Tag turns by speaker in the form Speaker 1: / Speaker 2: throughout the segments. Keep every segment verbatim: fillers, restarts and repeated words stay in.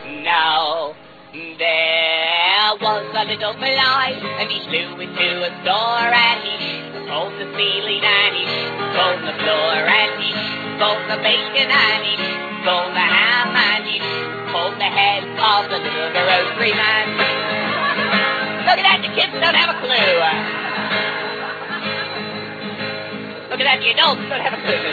Speaker 1: Now, there was a little fly, and he flew into a store, and he pulled the ceiling, and he pulled the floor, and he pulled the bacon, and he pulled the ham, and he pulled the head of the little grocery man. Look at that, the kids don't have a clue. Look at that, the adults don't have a clue.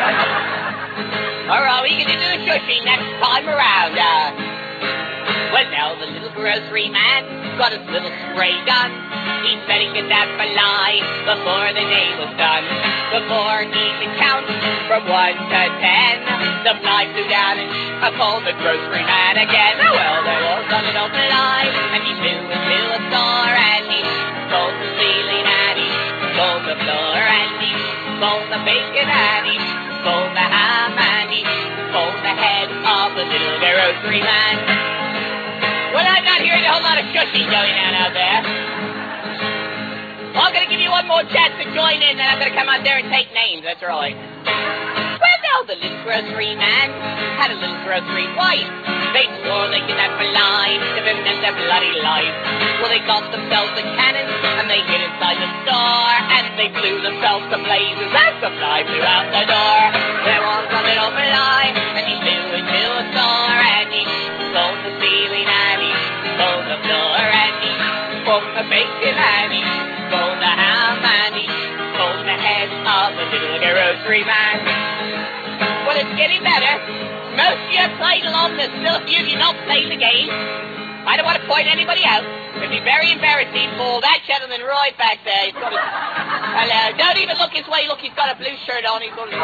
Speaker 1: All right, we can do the shushing next time around. Uh, well, now the little grocery man got his little spray gun. He's setting it down for lie before the day was done. Before he could count from one to ten, the fly flew down and I called the grocery man again. Oh, well, there was a little fly, and he flew into a store, and he stole the ceiling, and he stole the floor, and he stole the bacon, and he stole the ham, and he stole the head of the little grocery man. Well, I'm not hearing a whole lot of shushing going on out there. Well, I'm going to give you one more chance to join in, and I'm going to come out there and take names, that's right. Well, now the little grocery man had a little grocery wife. They swore they did that for life, if it meant their bloody life. Well, they got themselves a cannon, and they hid inside the store, and they blew themselves to blazes as the fly flew out the door. There was a little fly, and he flew into a store, and he stole the ceiling, and he stole the floor, and he stole the bacon, and he stole the ham, and he stole the head of the little grocery man. Well, it's getting better. Most of you have played along, there's still a few of you not playing the game. I don't want to point anybody out. It'd be very embarrassing for that gentleman right back there. He's got a... Hello. Don't even look his way. Look, he's got a blue shirt on. He's got a...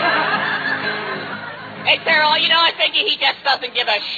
Speaker 1: Hey, sir, you know, I think he just doesn't give a sh...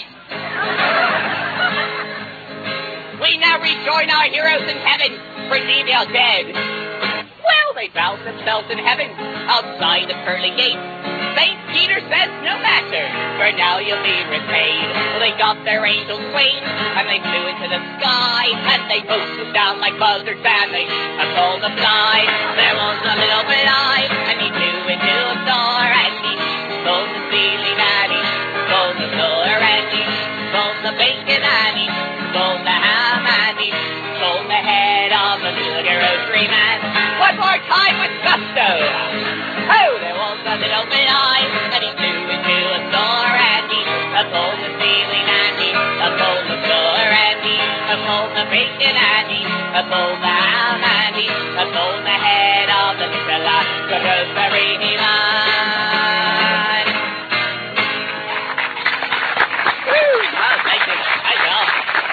Speaker 1: We now rejoin our heroes in heaven, for thee they are dead. Well, they found themselves in heaven, outside the pearly gate. Saint Peter says, no matter, for now you'll be repaid. Well, they got their angels' wings, and they flew into the sky, and they boosted down like buzzards, and they pulled the fly. There was a little fly, and he flew into a store, and he stole the ceiling, and he stole the floor, and he stole the bacon, and he stole the ham, and he stole the head of the little grocery man. One more time with gusto. Oh, there was a little fly, and he flew into a store, and he pulled the ceiling, and he pulled the floor, and he pulled the bacon, and he pulled the ham, and he pulled the head of the little grocery man.